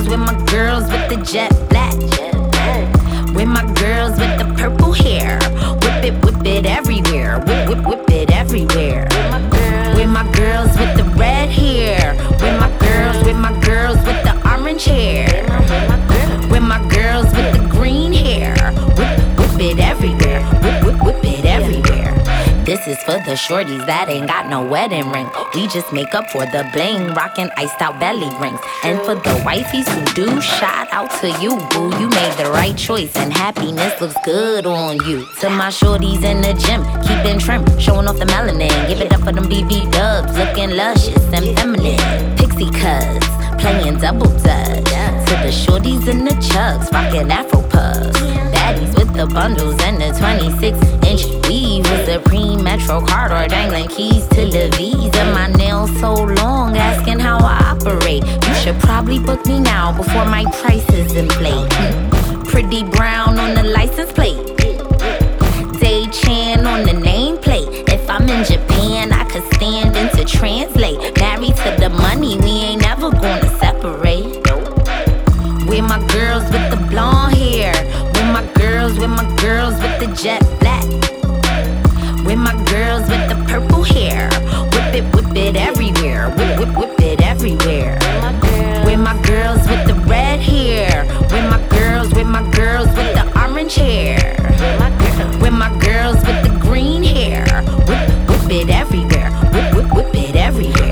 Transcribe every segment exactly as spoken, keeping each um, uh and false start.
girls, with my girls with the jet black. With my girls with the purple hair. Whip it, whip it everywhere. Whip, whip, whip it everywhere. With my girls with the red hair. With my girls, with my girls with the orange hair. With my girls with the green hair. Whip, whip it everywhere. Whip, whip, whip it everywhere. This is for the shorties that ain't got no wedding ring. We just make up for the bling, rockin' iced out belly rings. And for the wifeys who do, shout out to you, boo. You made the right choice and happiness looks good on you. To my shorties in the gym, keepin' trim, showing off the melanin. Give it up for them B B dubs, looking luscious and feminine. Pixie cuts, playing double dutch. To the shorties in the chucks, rockin' afro puffs. Baddies with the bundles and the twenty-six inch weave. With the pre-metro card or dangling keys to the Visa. My nails so long, asking how I operate. You should probably book me now before my price is inflate. Pretty brown on the license plate. Day Chan on the nameplate. If I'm in Japan, I could stand in to translate. Married to the money, we ain't never gonna separate. With my girls with the blonde hair. With my girls, with my girls with the jet black. With my girls with the purple hair. Whip it, whip it everywhere. Whip, whip, whip it everywhere. With my girls with the red hair. With my girls, with my girls with the orange hair. With my girls with the green hair. Whip, whip it everywhere. Whip, whip, whip it everywhere.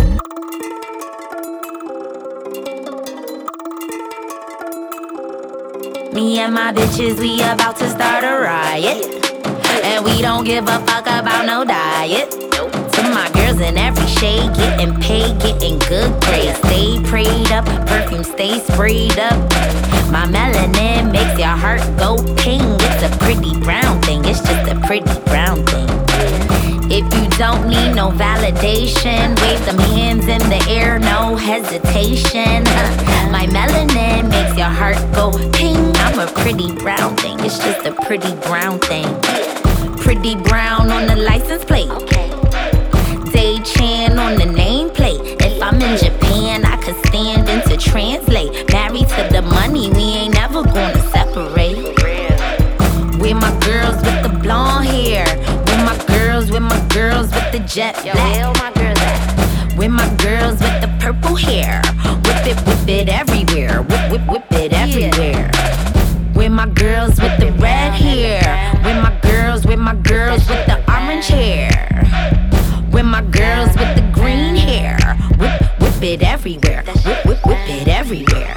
Me and my bitches, we about to start a riot. And we don't give a fuck about no diet. To my girls in every shade, getting paid, getting good grades. Stay prayed up, perfume stay sprayed up. My melanin makes your heart go ping. It's a pretty brown thing, it's just a pretty brown thing. If you don't need no validation, wave them hands in the air, no hesitation. My melanin makes your heart go ping. I'm a pretty brown thing, it's just a pretty brown thing. Pretty brown on the license plate. Day Chan on the nameplate. If I'm in Japan, I could stand in to translate. Married to the money, we ain't never gonna separate. With my girls with the blonde hair. With my girls, with my girls with the jet black. With my girls with the purple hair. Whip it, whip it everywhere. Whip, whip, whip it everywhere. With my girls with the red hair. With my girls, with my girls with the orange hair. With my girls with the green hair. Whip, whip it everywhere. Whip, whip, whip it everywhere.